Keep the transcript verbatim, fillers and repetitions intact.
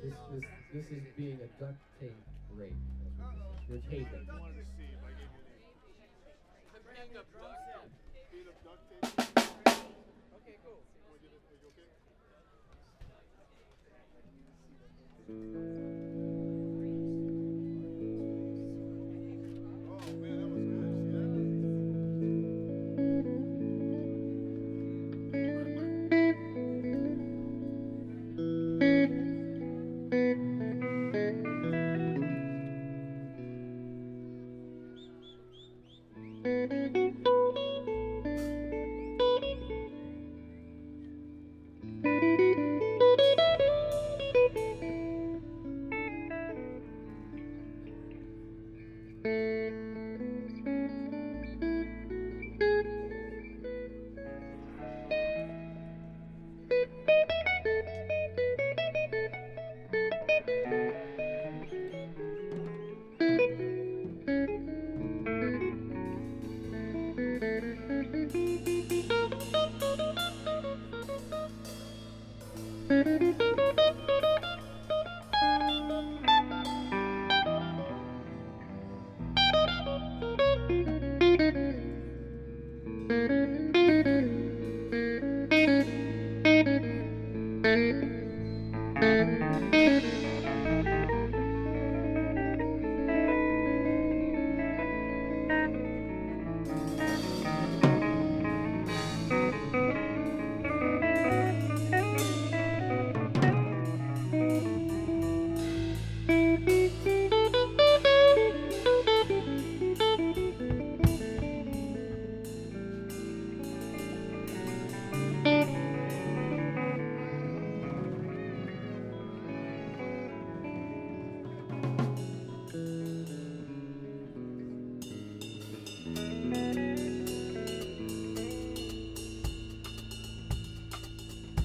This this this is being a duct tape rape. You're taping. I wanted to see if I gave you the I'm being abducted. speed of duct tape. Okay, cool. Want to get it? Are you okay? Oh man,